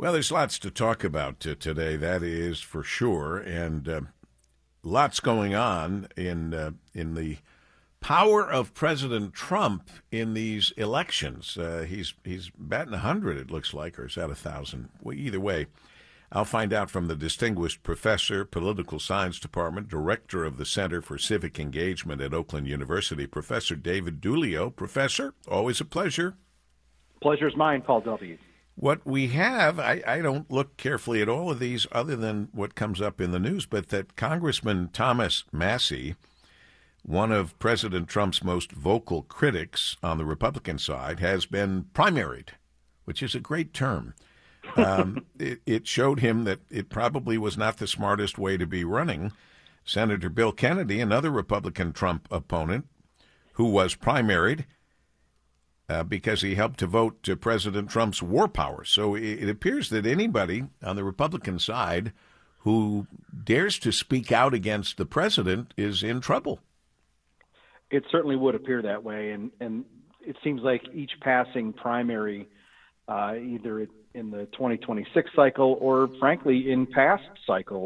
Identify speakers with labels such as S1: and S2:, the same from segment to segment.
S1: Well, there's lots to talk about today, that is for sure, and lots going on in the power of President Trump in these elections. He's batting 100, it looks like, or is that 1,000? Well, either way, I'll find out from the distinguished professor, Political Science Department, Director of the Center for Civic Engagement at Oakland University, Professor David Dulio. Professor, always a pleasure.
S2: Pleasure's mine, Paul W.
S1: What we have, I don't look carefully at all of these other than what comes up in the news, but that Congressman Thomas Massie, one of President Trump's most vocal critics on the Republican side, has been primaried, which is a great term. It showed him that it probably was not the smartest way to be running. Senator Bill Kennedy, another Republican Trump opponent, who was primaried, because he helped to vote to President Trump's war powers. So it appears that anybody on the Republican side who dares to speak out against the president is in trouble.
S2: It certainly would appear that way, and it seems like each passing primary, either in the 2026 cycle or, frankly, in past cycles,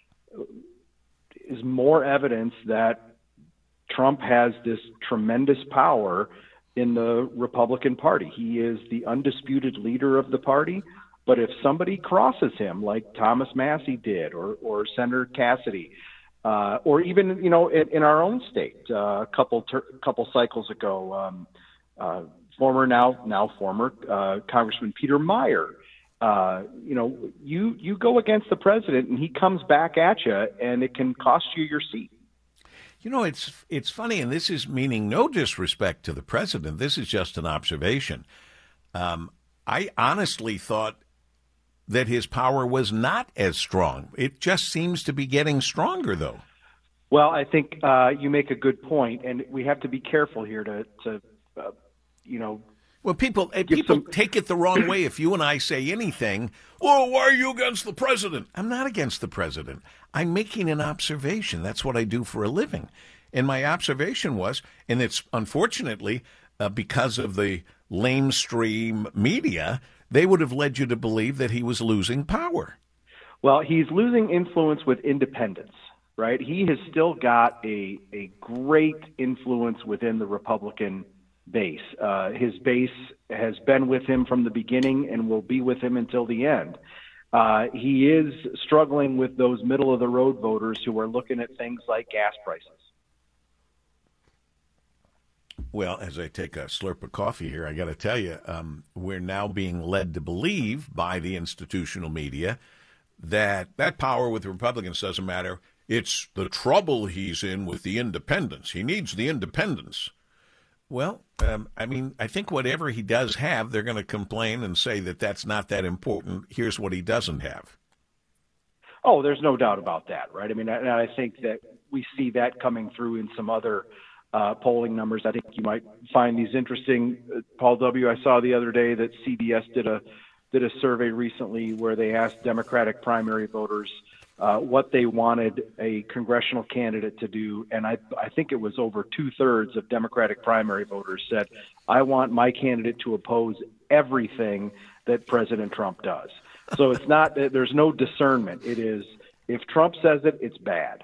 S2: is more evidence that Trump has this tremendous power in the Republican Party. He is the undisputed leader of the party, but if somebody crosses him, like Thomas Massie did, or Senator Cassidy, or even in our own state, a couple cycles ago, former Congressman Peter Meyer, you go against the president and he comes back at you, and it can cost you your seat.
S1: It's funny, and this is meaning no disrespect to the president. This is just an observation. I honestly thought that his power was not as strong. It just seems to be getting stronger, though.
S2: Well, I think you make a good point, and we have to be careful here to.
S1: Well, people take it the wrong way if you and I say anything. Well, why are you against the president? I'm not against the president. I'm making an observation. That's what I do for a living. And my observation was, and it's unfortunately because of the lamestream media, they would have led you to believe that he was losing power.
S2: Well, he's losing influence with independents, right? He has still got a great influence within the Republican base. His base has been with him from the beginning and will be with him until the end. He is struggling with those middle-of-the-road voters who are looking at things like gas prices.
S1: Well, as I take a slurp of coffee here, I got to tell you, we're now being led to believe by the institutional media that power with the Republicans doesn't matter. It's the trouble he's in with the independents. He needs the independents. Well, I think whatever he does have, they're going to complain and say that that's not that important. Here's what he doesn't have.
S2: Oh, there's no doubt about that, right? I think that we see that coming through in some other polling numbers. I think you might find these interesting. Paul W., I saw the other day that CBS did a survey recently where they asked Democratic primary voters what they wanted a congressional candidate to do, and I think it was over 2/3 of Democratic primary voters said, I want my candidate to oppose everything that President Trump does. So it's not, there's no discernment. It is, if Trump says it, it's bad.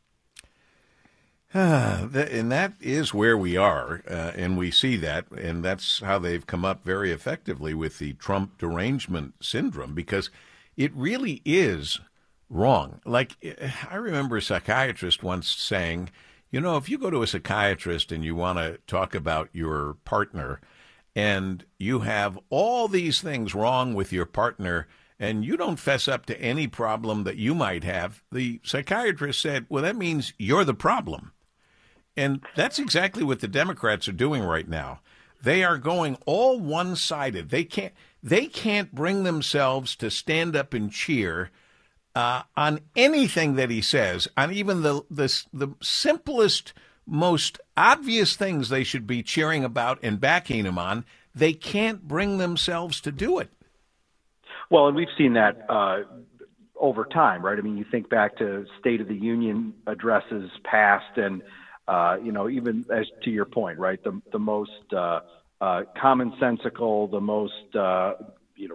S1: And that is where we are, and we see that, and that's how they've come up very effectively with the Trump derangement syndrome, because it really is wrong. Like, I remember a psychiatrist once saying, if you go to a psychiatrist and you want to talk about your partner and you have all these things wrong with your partner and you don't fess up to any problem that you might have, the psychiatrist said, well, that means you're the problem. And that's exactly what the Democrats are doing right now. They are going all one-sided. They can't bring themselves to stand up and cheer on anything that he says, on even the simplest, most obvious things they should be cheering about and backing him on. They can't bring themselves to do it.
S2: Well, and we've seen that over time, right? You think back to State of the Union addresses past, and even as to your point, right, the most commonsensical, the most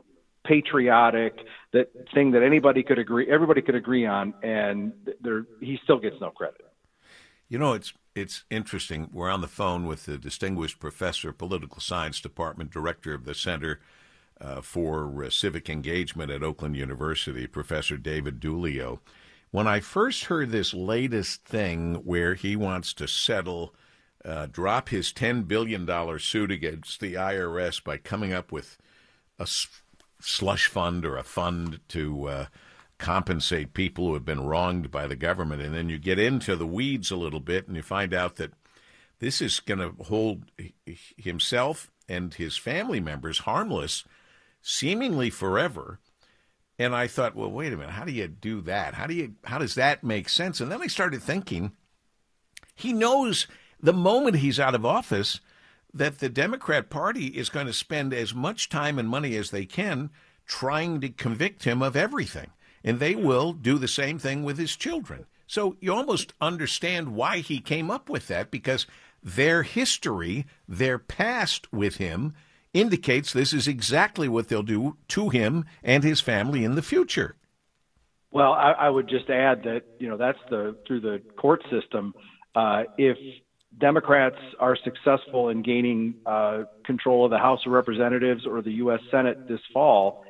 S2: patriotic, that thing that everybody could agree on, and he still gets no credit.
S1: You know, it's interesting. We're on the phone with the distinguished professor, political science department, director of the Center for Civic Engagement at Oakland University, Professor David Dulio. When I first heard this latest thing where he wants to settle, drop his $10 billion suit against the IRS by coming up with a slush fund or a fund to compensate people who have been wronged by the government, and then you get into the weeds a little bit and you find out that this is going to hold himself and his family members harmless seemingly forever. And I thought, well, wait a minute, how do you do that? How does that make sense? And then I started thinking, he knows the moment he's out of office that the Democrat Party is going to spend as much time and money as they can trying to convict him of everything. And they will do the same thing with his children. So you almost understand why he came up with that, because their history, their past with him, indicates this is exactly what they'll do to him and his family in the future.
S2: Well, I would just add that, that's through the court system. If Democrats are successful in gaining control of the House of Representatives or the U.S. Senate this fall,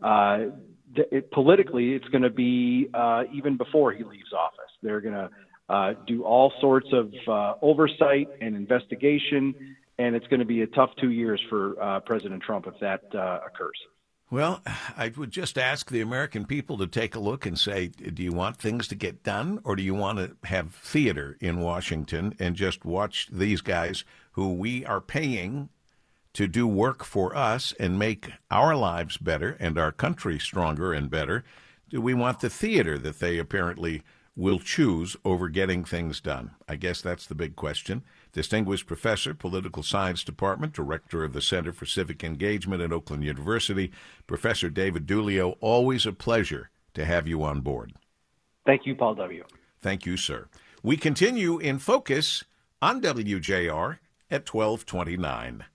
S2: politically, it's going to be even before he leaves office. They're going to do all sorts of oversight and investigation, and it's going to be a tough 2 years for President Trump if that occurs.
S1: Well, I would just ask the American people to take a look and say, do you want things to get done, or do you want to have theater in Washington and just watch these guys who we are paying to do work for us and make our lives better and our country stronger and better? Do we want the theater that they apparently will choose over getting things done? I guess that's the big question. Distinguished Professor, Political Science Department, Director of the Center for Civic Engagement at Oakland University, Professor David Dulio, always a pleasure to have you on board.
S2: Thank you, Paul W.
S1: Thank you, sir. We continue in Focus on WJR at 1229.